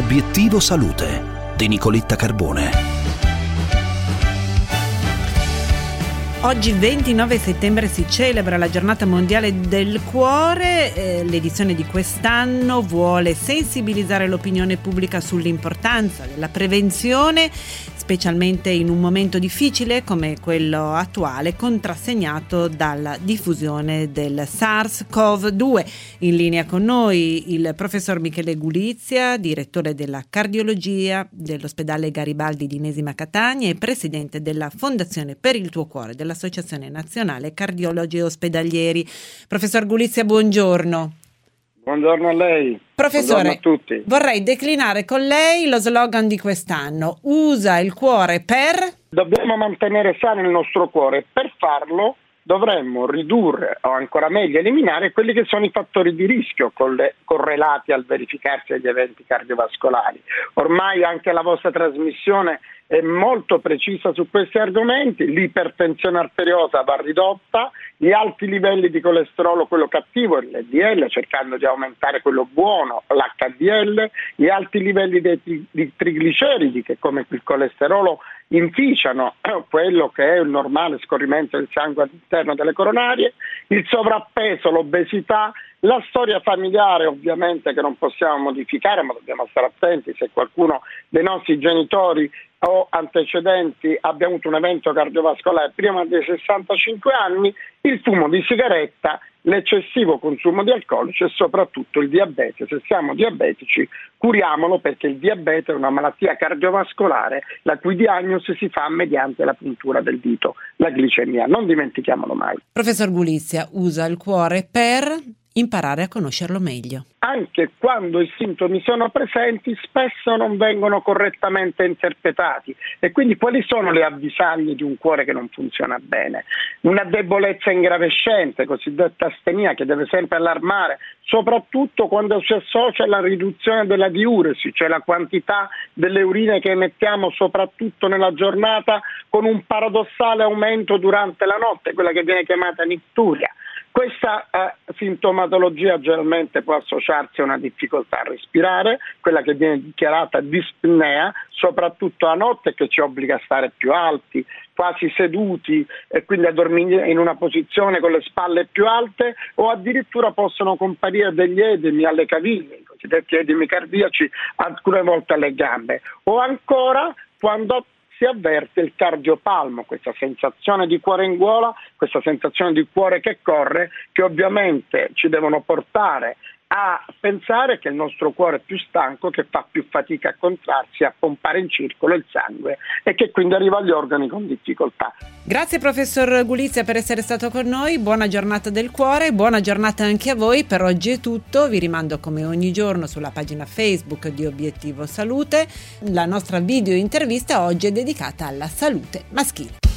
Obiettivo Salute di Nicoletta Carbone. Oggi 29 settembre si celebra la Giornata Mondiale del Cuore. L'edizione di quest'anno vuole sensibilizzare l'opinione pubblica sull'importanza della prevenzione, specialmente in un momento difficile come quello attuale, contrassegnato dalla diffusione del SARS-CoV-2. In linea con noi il professor Michele Gulizia, direttore della cardiologia dell'ospedale Garibaldi di Inesima Catania e presidente della Fondazione per il Tuo Cuore dell'Associazione Nazionale Cardiologi Ospedalieri. Professor Gulizia, buongiorno. Buongiorno a lei. Professore, buongiorno a tutti. Vorrei declinare con lei lo slogan di quest'anno: usa il cuore per... Dobbiamo mantenere sano il nostro cuore. Per farlo dovremmo ridurre o ancora meglio eliminare quelli che sono i fattori di rischio correlati al verificarsi degli eventi cardiovascolari. Ormai anche la vostra trasmissione è molto precisa su questi argomenti. L'ipertensione arteriosa va ridotta, gli alti livelli di colesterolo, quello cattivo, l'LDL, cercando di aumentare quello buono, l'HDL, gli alti livelli di trigliceridi che come il colesterolo inficiano quello che è il normale scorrimento del sangue all'interno delle coronarie, il sovrappeso, l'obesità, la storia familiare ovviamente che non possiamo modificare, ma dobbiamo stare attenti se qualcuno dei nostri genitori o antecedenti abbia avuto un evento cardiovascolare prima dei 65 anni, il fumo di sigaretta, l'eccessivo consumo di alcolici e soprattutto il diabete. Se siamo diabetici, curiamolo, perché il diabete è una malattia cardiovascolare la cui diagnosi si fa mediante la puntura del dito, la glicemia. Non dimentichiamolo mai. Professor Gulizia, usa il cuore per imparare a conoscerlo meglio. Anche quando i sintomi sono presenti, spesso non vengono correttamente interpretati. E quindi quali sono le avvisaglie di un cuore che non funziona bene? Una debolezza ingravescente, cosiddetta astenia, che deve sempre allarmare, soprattutto quando si associa alla riduzione della diuresi, cioè la quantità delle urine che emettiamo soprattutto nella giornata, con un paradossale aumento durante la notte, quella che viene chiamata nicturia. Questa sintomatologia generalmente può associarsi a una difficoltà a respirare, quella che viene dichiarata dispnea, soprattutto a notte, che ci obbliga a stare più alti, quasi seduti, e quindi a dormire in una posizione con le spalle più alte, o addirittura possono comparire degli edemi alle caviglie, i cosiddetti edemi cardiaci, alcune volte alle gambe, o ancora quando si avverte il cardiopalmo, questa sensazione di cuore in gola, questa sensazione di cuore che corre, che ovviamente ci devono portare a pensare che il nostro cuore è più stanco, che fa più fatica a contrarsi, a pompare in circolo il sangue e che quindi arriva agli organi con difficoltà. Grazie professor Gulizia per essere stato con noi, buona giornata del cuore, buona giornata anche a voi. Per oggi è tutto, vi rimando come ogni giorno sulla pagina Facebook di Obiettivo Salute. La nostra video intervista oggi è dedicata alla salute maschile.